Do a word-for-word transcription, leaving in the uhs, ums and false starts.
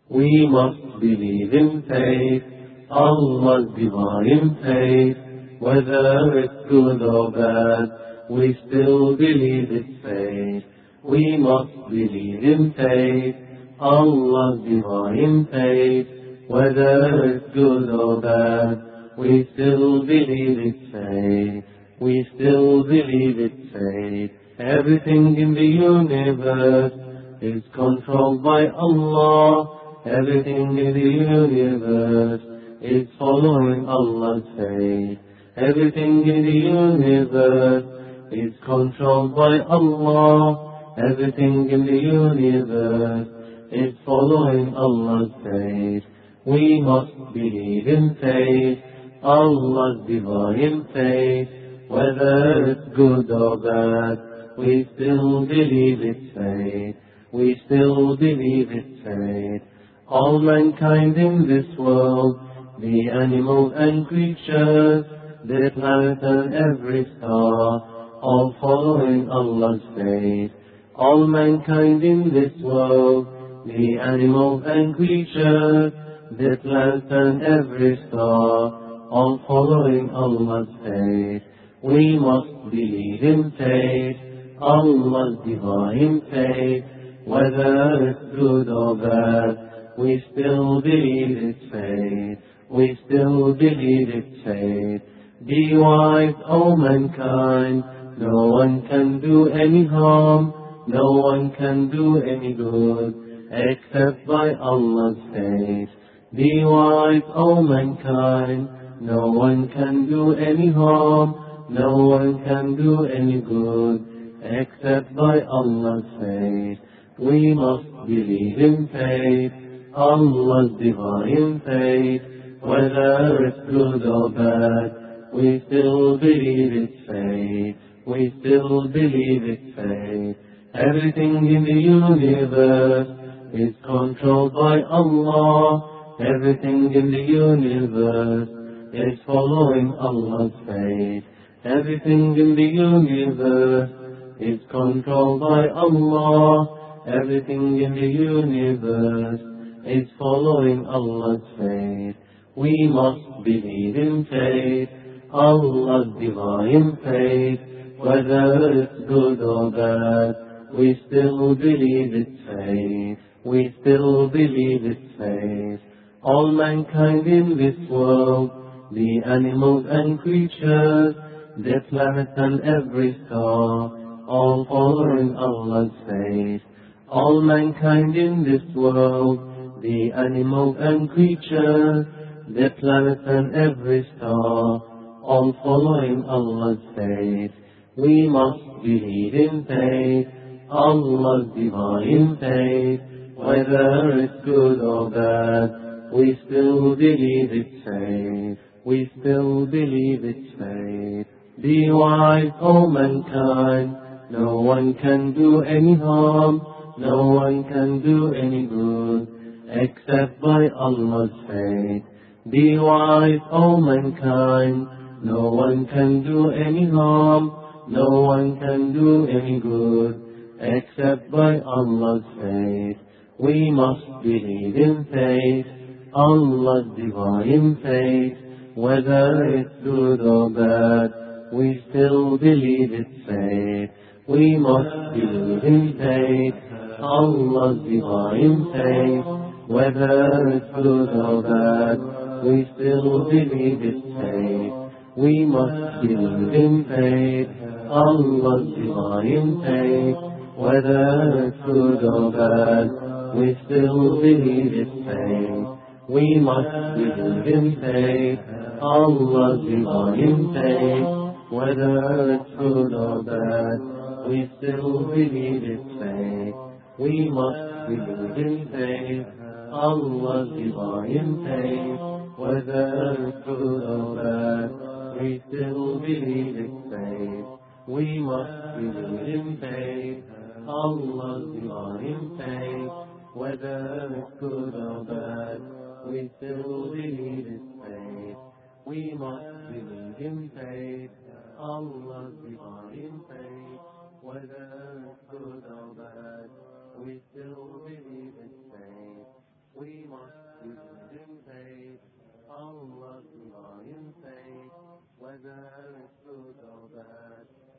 We must believe in faith, Allah's divine faith. Whether it's good or bad, we still believe it's faith. We must believe in faith, Allah's divine faith. Whether it's good or bad, we still believe it's faith. We still believe it's faith. Everything in the universe is controlled by Allah. Everything in the universe is following Allah's faith. Everything in the universe is controlled by Allah. Everything in the universe is following Allah's faith. We must believe in faith, Allah's divine faith. Whether it's good or bad, we still believe it's faith. We still believe it's faith. All mankind in this world, the animals and creatures, the planets and every star, all following Allah's faith. All mankind in this world, the animals and creatures, the planets and every star, all following Allah's faith. We must believe in faith, Allah's divine faith. Whether it's good or bad, we still believe it's faith. We still believe it's faith. Be wise, O mankind. No one can do any harm. No one can do any good except by Allah's faith. Be wise, O mankind. No one can do any harm. No one can do any good except by Allah's faith. We must believe in faith, Allah's divine faith. Whether it's good or bad, we still believe it's faith. We still believe it's faith. Everything in the universe is controlled by Allah. Everything in the universe is following Allah's faith. Everything in the universe is controlled by Allah. Everything in the universe is following Allah's faith. We must believe in faith, Allah's divine faith. Whether it's good or bad, we still believe it's faith. We still believe it's faith. All mankind in this world, the animals and creatures, the planets and every star, all following Allah's faith. All mankind in this world, the animals and creatures, the planets and every star, all following Allah's faith. We must believe in faith, Allah's divine faith. Whether it's good or bad, we still believe it's faith. We still believe it's faith. Be wise, O mankind. No one can do any harm. No one can do any good except by Allah's faith. Be wise, O mankind. No one can do any harm. No one can do any good except by Allah's faith. We must believe in faith, Allah's divine faith. Whether it's good or bad, we still believe it's faith. We must believe in faith, Allah's divine faith. Whether it's good or bad, we still believe it's faith. We must believe in faith, Allah's divine faith. Whether it's good or bad, we still believe it's faith. We must believe in faith, Allah's divine faith. Whether it's good or bad, we still believe it's faith. We must believe in faith, Allah's divine faith. Whether it's good or bad, we still believe it's faith. We must believe in faith, Allah's divine faith. Whether it's good or bad, we still believe it's faith. We must believe in faith, Allah's divine faith. Whether it's good or bad, we still believe it's faith. We Allah's divine faith, whether it's good or bad.